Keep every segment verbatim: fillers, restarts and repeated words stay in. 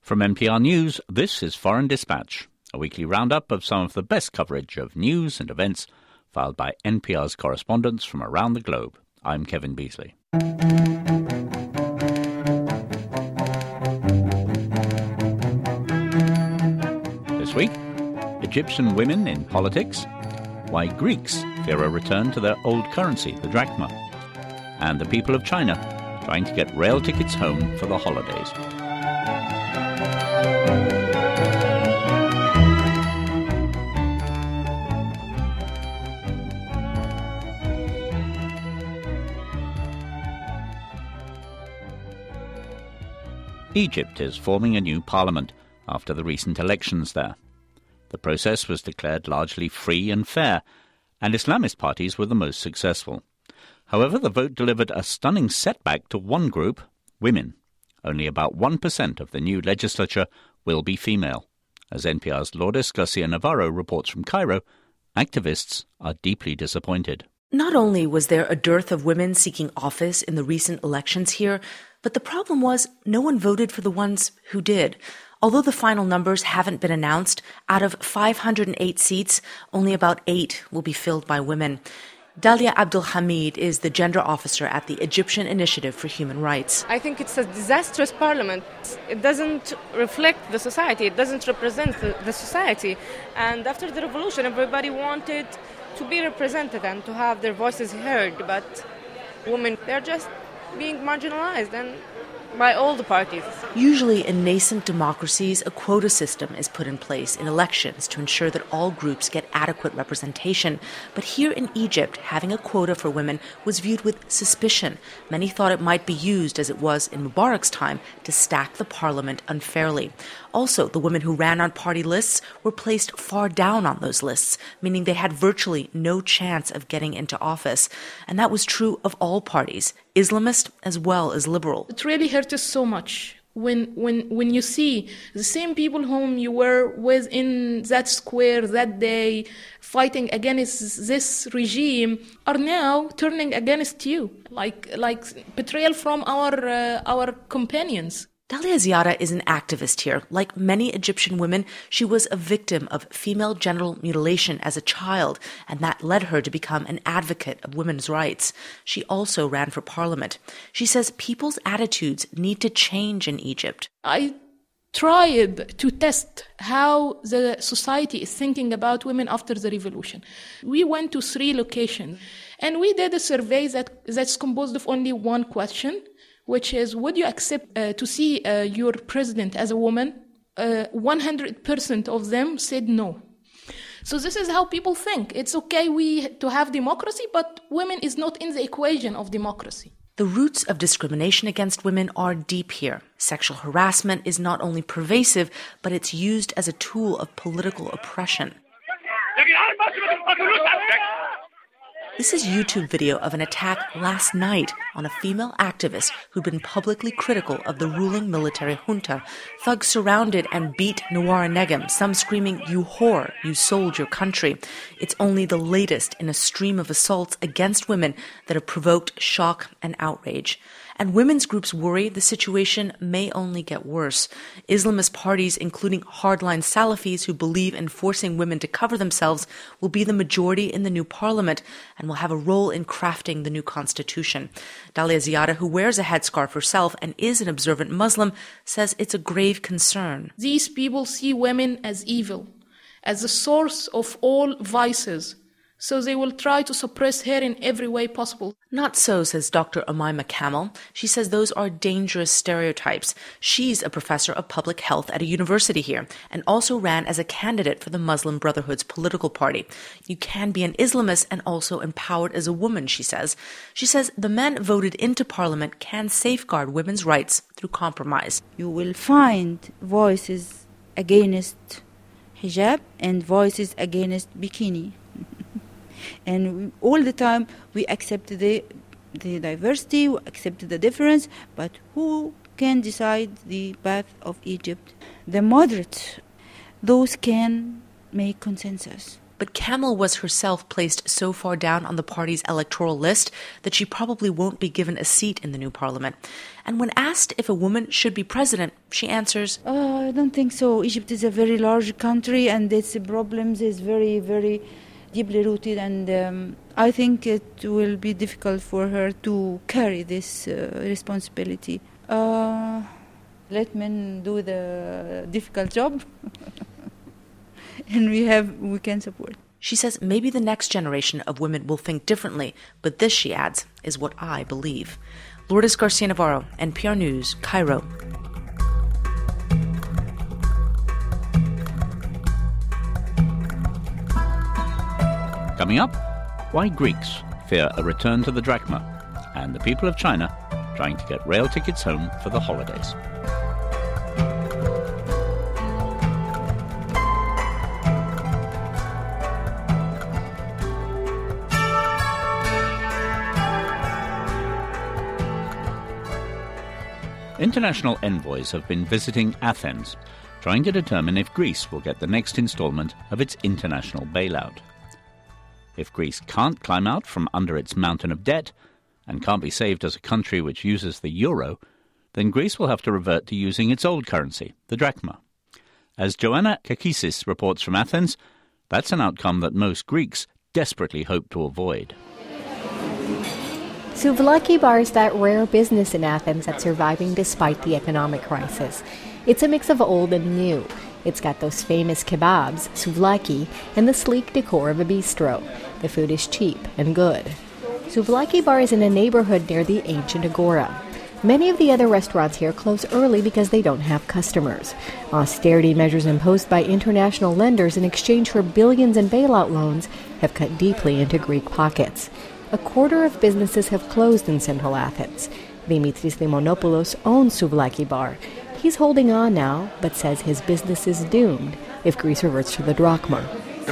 From N P R News, this is Foreign Dispatch, a weekly roundup of some of the best coverage of news and events filed by N P R's correspondents from around the globe. I'm Kevin Beasley. This week, Egyptian women in politics, why Greeks fear a return to their old currency, the drachma, and the people of China trying to get rail tickets home for the holidays. Egypt is forming a new parliament after the recent elections there. The process was declared largely free and fair, and Islamist parties were the most successful. However, the vote delivered a stunning setback to one group, women. Only about one percent of the new legislature will be female. As N P R's Lourdes Garcia Navarro reports from Cairo, activists are deeply disappointed. Not only was there a dearth of women seeking office in the recent elections here, but the problem was no one voted for the ones who did. Although the final numbers haven't been announced, out of five hundred eight seats, only about eight will be filled by women. Dalia Abdul Hamid is the gender officer at the Egyptian Initiative for Human Rights. I think it's a disastrous parliament. It doesn't reflect the society. It doesn't represent the, the society. And after the revolution, everybody wanted to be represented and to have their voices heard. But women, they're just being marginalized and by all the parties. Usually in nascent democracies, a quota system is put in place in elections to ensure that all groups get adequate representation. But here in Egypt, having a quota for women was viewed with suspicion. Many thought it might be used, as it was in Mubarak's time, to stack the parliament unfairly. Also, the women who ran on party lists were placed far down on those lists, meaning they had virtually no chance of getting into office. And that was true of all parties, Islamist as well as liberal. It really hurt us so much when when when you see the same people whom you were with in that square that day fighting against this regime are now turning against you, like like betrayal from our uh, our companions. Dalia Ziada is an activist here. Like many Egyptian women, she was a victim of female genital mutilation as a child, and that led her to become an advocate of women's rights. She also ran for parliament. She says people's attitudes need to change in Egypt. I tried to test how the society is thinking about women after the revolution. We went to three locations, and we did a survey that that's composed of only one question, which is, would you accept uh, to see uh, your president as a woman? Uh, one hundred percent of them said no. So this is how people think. It's okay we to have democracy, but women is not in the equation of democracy. The roots of discrimination against women are deep here. Sexual harassment is not only pervasive, but it's used as a tool of political oppression. This is YouTube video of an attack last night on a female activist who'd been publicly critical of the ruling military junta. Thugs surrounded and beat Nawara Negm, some screaming, "You whore, you sold your country." It's only the latest in a stream of assaults against women that have provoked shock and outrage. And women's groups worry the situation may only get worse. Islamist parties, including hardline Salafis who believe in forcing women to cover themselves, will be the majority in the new parliament and will have a role in crafting the new constitution. Dalia Ziada, who wears a headscarf herself and is an observant Muslim, says it's a grave concern. These people see women as evil, as the source of all vices. So they will try to suppress her in every way possible. Not so, says Doctor Umayma Kamal. She says those are dangerous stereotypes. She's a professor of public health at a university here and also ran as a candidate for the Muslim Brotherhood's political party. You can be an Islamist and also empowered as a woman, she says. She says the men voted into parliament can safeguard women's rights through compromise. You will find voices against hijab and voices against bikini. And all the time we accept the the diversity, we accept the difference, but who can decide the path of Egypt? The moderates, those can make consensus. But Kamel was herself placed so far down on the party's electoral list that she probably won't be given a seat in the new parliament. And when asked if a woman should be president, she answers, uh, I don't think so. Egypt is a very large country and its problems is very, very deeply rooted, and um, I think it will be difficult for her to carry this uh, responsibility. Uh, let men do the difficult job. And we have, we can support. She says maybe the next generation of women will think differently, but this, she adds, is what I believe. Lourdes Garcia Navarro, N P R News, Cairo. Coming up, why Greeks fear a return to the drachma, and the people of China trying to get rail tickets home for the holidays. International envoys have been visiting Athens, trying to determine if Greece will get the next installment of its international bailout. If Greece can't climb out from under its mountain of debt and can't be saved as a country which uses the euro, then Greece will have to revert to using its old currency, the drachma. As Joanna Kakisis reports from Athens, that's an outcome that most Greeks desperately hope to avoid. Souvlaki bar is that rare business in Athens that's surviving despite the economic crisis. It's a mix of old and new. It's got those famous kebabs, souvlaki, and the sleek decor of a bistro. The food is cheap and good. Souvlaki bar is in a neighborhood near the ancient agora. Many of the other restaurants here close early because they don't have customers. Austerity measures imposed by international lenders in exchange for billions in bailout loans have cut deeply into Greek pockets. A quarter of businesses have closed in central Athens. Dimitris Limonopoulos owns Souvlaki bar. He's holding on now, but says his business is doomed if Greece reverts to the drachma.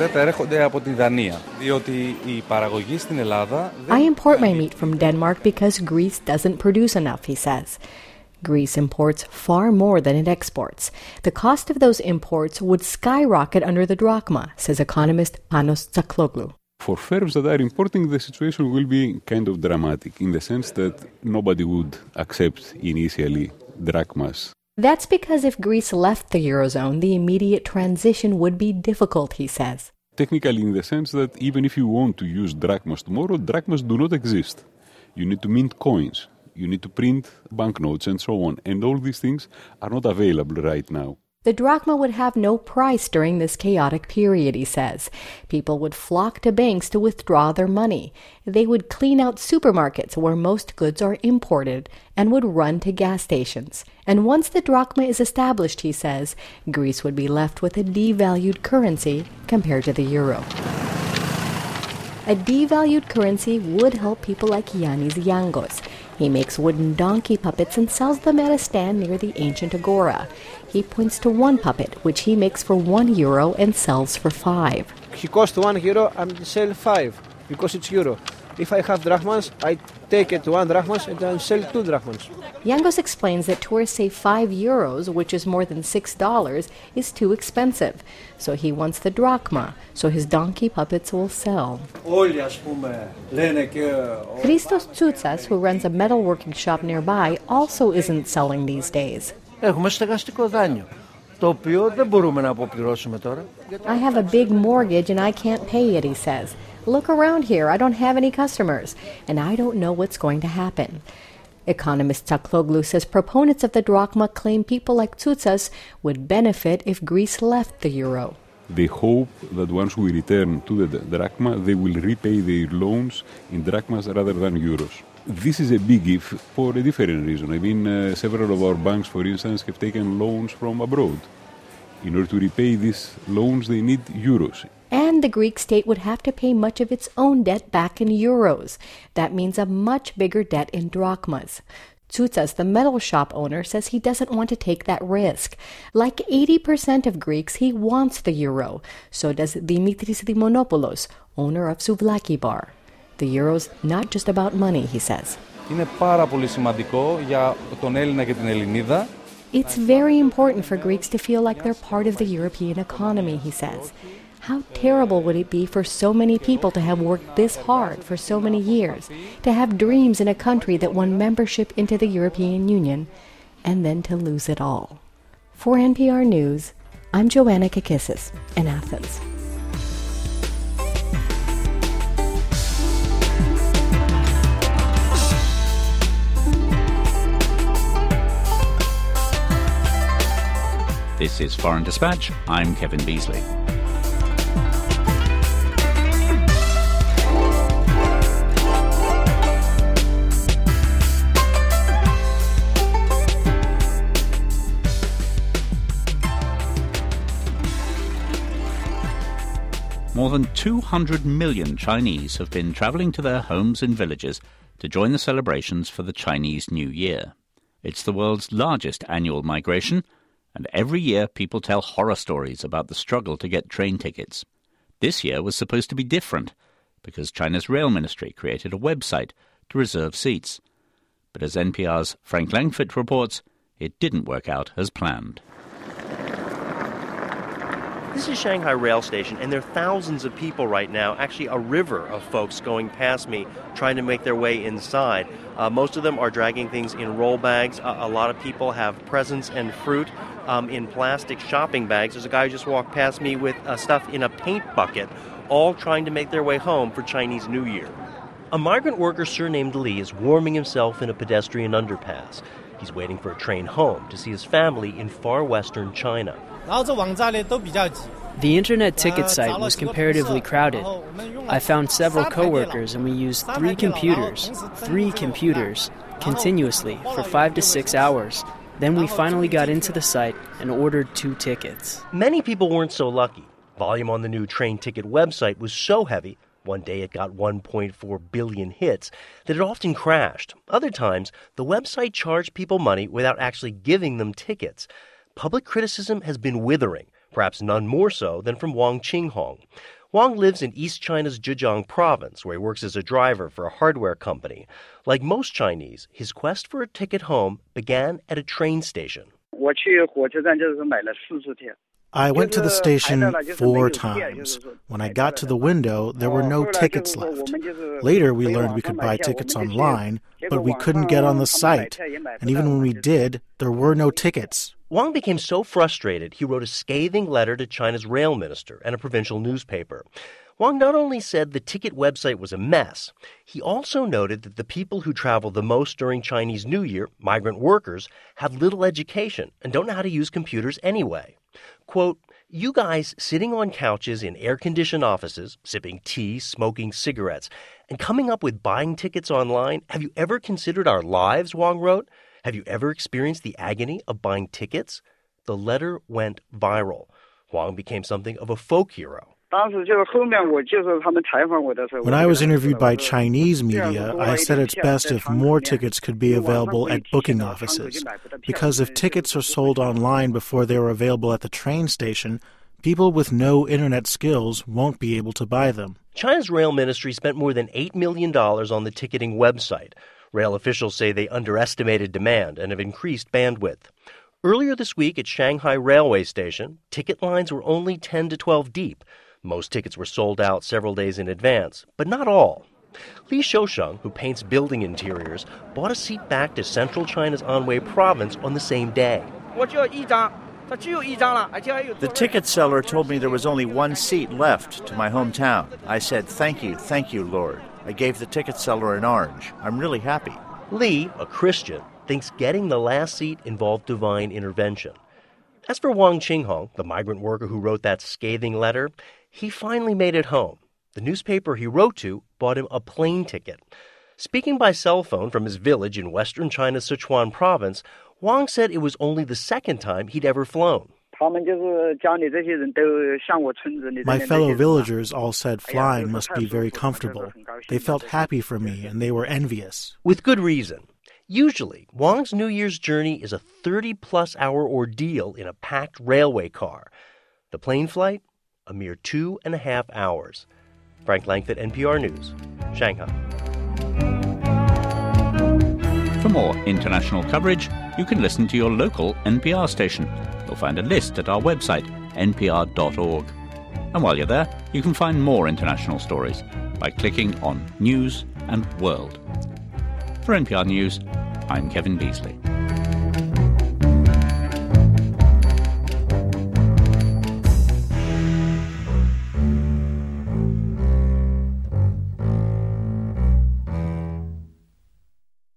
I import my meat from Denmark because Greece doesn't produce enough, he says. Greece imports far more than it exports. The cost of those imports would skyrocket under the drachma, says economist Panos Tsakloglu. For firms that are importing, the situation will be kind of dramatic in the sense that nobody would accept initially drachmas. That's because if Greece left the Eurozone, the immediate transition would be difficult, he says. Technically, in the sense that even if you want to use drachmas tomorrow, drachmas do not exist. You need to mint coins, you need to print banknotes and so on, and all these things are not available right now. The drachma would have no price during this chaotic period, he says. People would flock to banks to withdraw their money. They would clean out supermarkets where most goods are imported and would run to gas stations. And once the drachma is established, he says, Greece would be left with a devalued currency compared to the euro. A devalued currency would help people like Yannis Yangos. He makes wooden donkey puppets and sells them at a stand near the ancient agora. He points to one puppet, which he makes for one euro and sells for five. He costs one euro and sell five because it's euro. If I have drachmas, I take it to one drachmas and then sell two drachmas. Yangos explains that tourists say five euros, which is more than six dollars, is too expensive. So he wants the drachma, so his donkey puppets will sell. Christos Tsoutsas, who runs a metalworking shop nearby, also isn't selling these days. I have a big mortgage and I can't pay it, he says. Look around here, I don't have any customers, and I don't know what's going to happen. Economist Tsakloglu says proponents of the drachma claim people like Tsoutsas would benefit if Greece left the euro. They hope that once we return to the drachma, they will repay their loans in drachmas rather than euros. This is a big if for a different reason. I mean, uh, several of our banks, for instance, have taken loans from abroad. In order to repay these loans, they need euros. And the Greek state would have to pay much of its own debt back in euros. That means a much bigger debt in drachmas. Tsoutsas, the metal shop owner, says he doesn't want to take that risk. Like eighty percent of Greeks, he wants the euro. So does Dimitris Limonopoulos, owner of Souvlaki bar. The euro's not just about money, he says. It's very important for Greeks to feel like they're part of the European economy, he says. How terrible would it be for so many people to have worked this hard for so many years, to have dreams in a country that won membership into the European Union, and then to lose it all? For N P R News, I'm Joanna Kakissis in Athens. This is Foreign Dispatch. I'm Kevin Beasley. More than two hundred million Chinese have been travelling to their homes and villages to join the celebrations for the Chinese New Year. It's the world's largest annual migration, and every year people tell horror stories about the struggle to get train tickets. This year was supposed to be different, because China's rail ministry created a website to reserve seats. But as N P R's Frank Langford reports, it didn't work out as planned. This is Shanghai Rail Station, and there are thousands of people right now, actually a river of folks going past me, trying to make their way inside. Uh, most of them are dragging things in roll bags. Uh, a lot of people have presents and fruit um, in plastic shopping bags. There's a guy who just walked past me with uh, stuff in a paint bucket, all trying to make their way home for Chinese New Year. A migrant worker surnamed Li is warming himself in a pedestrian underpass. He's waiting for a train home to see his family in far western China. The internet ticket site was comparatively crowded. I found several coworkers and we used three computers, three computers, continuously for five to six hours. Then we finally got into the site and ordered two tickets. Many people weren't so lucky. Volume on the new train ticket website was so heavy, one day it got one point four billion hits, that it often crashed. Other times, the website charged people money without actually giving them tickets. Public criticism has been withering, perhaps none more so than from Wang Qinghong. Wang lives in East China's Zhejiang province, where he works as a driver for a hardware company. Like most Chinese, his quest for a ticket home began at a train station. I went to the station four times. When I got to the window, there were no tickets left. Later, we learned we could buy tickets online, but we couldn't get on the site. And even when we did, there were no tickets. Wang became so frustrated, he wrote a scathing letter to China's rail minister and a provincial newspaper. Wang not only said the ticket website was a mess, he also noted that the people who travel the most during Chinese New Year, migrant workers, have little education and don't know how to use computers anyway. Quote, "You guys sitting on couches in air-conditioned offices, sipping tea, smoking cigarettes, and coming up with buying tickets online, have you ever considered our lives?" Wang wrote. "Have you ever experienced the agony of buying tickets?" The letter went viral. Wang became something of a folk hero. When I was interviewed by Chinese media, I said it's best if more tickets could be available at booking offices. Because if tickets are sold online before they are available at the train station, people with no internet skills won't be able to buy them. China's rail ministry spent more than eight million dollars on the ticketing website. Rail officials say they underestimated demand and have increased bandwidth. Earlier this week at Shanghai Railway Station, ticket lines were only ten to twelve deep. Most tickets were sold out several days in advance, but not all. Li Shousheng, who paints building interiors, bought a seat back to central China's Anhui province on the same day. The ticket seller told me there was only one seat left to my hometown. I said, "Thank you, thank you, Lord." I gave the ticket seller an orange. I'm really happy. Li, a Christian, thinks getting the last seat involved divine intervention. As for Wang Qinghong, the migrant worker who wrote that scathing letter, he finally made it home. The newspaper he wrote to bought him a plane ticket. Speaking by cell phone from his village in western China's Sichuan province, Wang said it was only the second time he'd ever flown. My fellow villagers all said flying must be very comfortable. They felt happy for me and they were envious. With good reason. Usually, Wang's New Year's journey is a thirty-plus hour ordeal in a packed railway car. The plane flight? A mere two and a half hours. Frank Langford, N P R News, Shanghai. For more international coverage, you can listen to your local N P R station. You'll find a list at our website, n p r dot org. And while you're there, you can find more international stories by clicking on News and World. For N P R News, I'm Kevin Beasley.